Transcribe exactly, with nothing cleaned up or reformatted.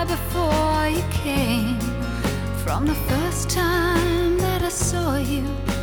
before you came. From the first time that I saw you,